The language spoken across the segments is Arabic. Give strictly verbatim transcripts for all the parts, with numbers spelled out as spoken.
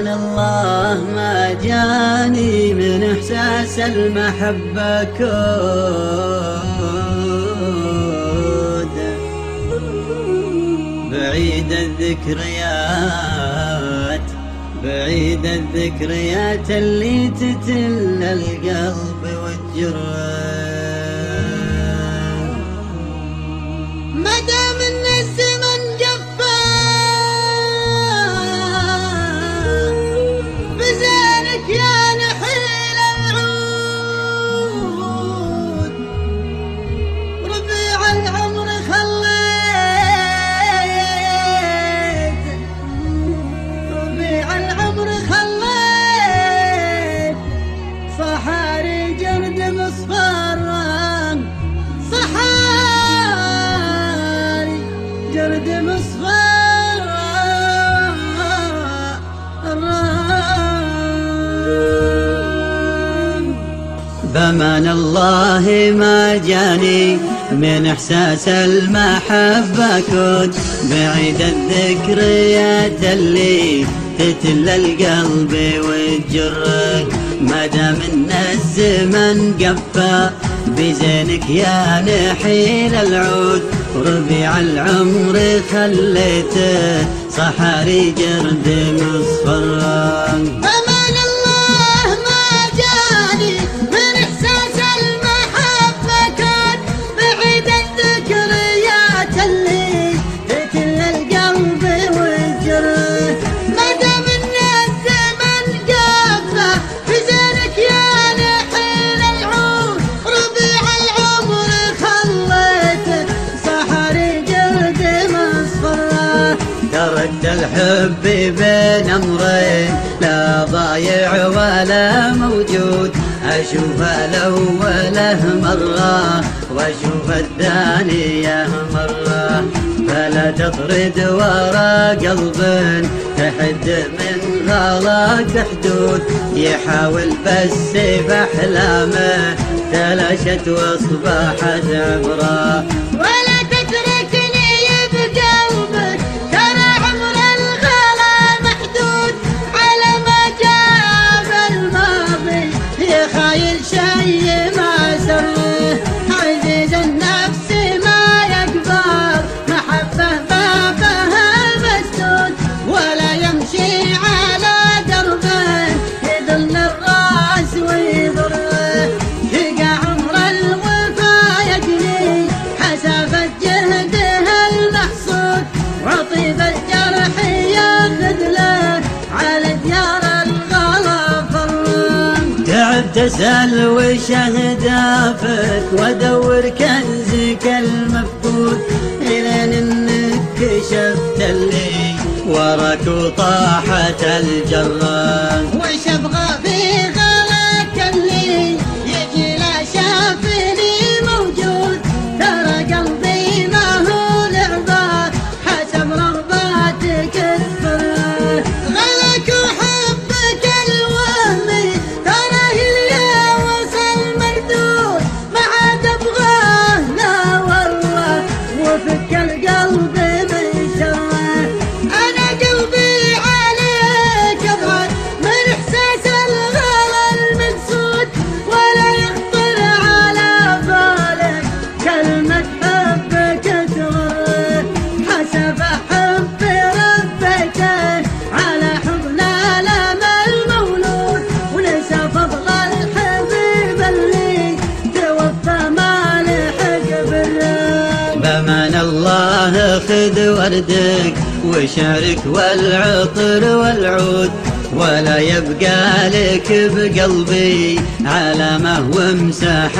الله ما جاني من إحساس المحبة كود بعيد الذكريات بعيد الذكريات اللي تتل القلب والجرح ما دام ان الزمن جفا بزينك يا نحيل العود ربيع العمر خليت ربيع العمر خليت صحاري جرد مصفرا صحاري جرد مصفر بأمان الله ما جاني من إحساس المحبة كود بعيد الذكريات اللي تتل القلب والجرح ما دام ان الزمن قفا بزينك يا نحيل العود ربيع العمر خليته صحاري جرد مصفر بأمان الله ما جاني من إحساس المحبة كود بعيد الذكريات اللي تتل القلب والجرح ما دام ان الزمن قفا بزينك يا نحيل العود ربيع العمر خليته صحاري جرد مصفر تركت الحب بين أمرين لا ضايع ولا موجود أشوف الأوله مرة وأشوف الثانية مرة فلا تطرد ورا قلب تحد من غلاك حدود يحاول بس بأحلامه تلاشت واصبحت عبرة ولا تتركني بقلبك ترى عمر الغلا محدود على ما جاء بالماضي يا خايل شي ما سره عزيز النفس ما يقبل محبه بابها مسدود ولا يمشي على دربه يذل الراس ويضره يقع عمر الوفا يجني حسافة جهده المحصود وطيب الجرح ياخذ له على ديار الغلا فران تعبت أسأل وش أهدافك وأدور كنزك المفقود إلين إنك كشفت اللي وراك وطاحت الجرة وش ابغى في غلاك اللي يجي لا شافني موجود ترى قلبي ما هو لعبه حسب رغباتك الفرح غلاك وحبك الوهمي ترى هي وصل مردود ما عاد ابغاه لا والله وفك القلب من شره انا قلبي عليك ابغى من احساس الغلا المقصود ولا يخطر على بالك كلمة حبك تغر حسب حب ربك على حبنا لما المولود ونسى فضل الحبيب اللي توفى ما لحق بالرب بأمان الله خذ وردك وشارك والعطر والعود ولا يبقى لك بقلبي علامة وامسح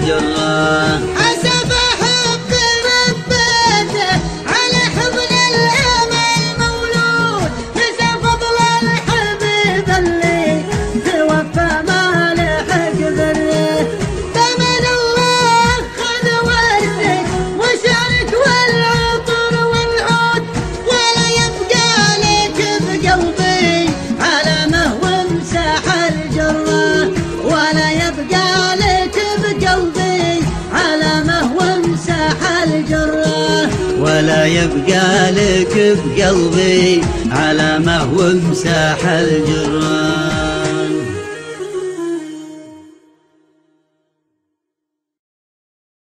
الجرة حسب حب ربته على حضن الامل مولود نسى فضل الحبيب اللي توفى ما لحق بره بأمان الله خذ وردك وشارك والعطر والعود ولا يبقى لك بقلبي علامة وامسح الجرة ولا يبقى لك بقلبي علامة وامسح الجرة ولا يبقى لك بقلبي علامة وامساح الجراح.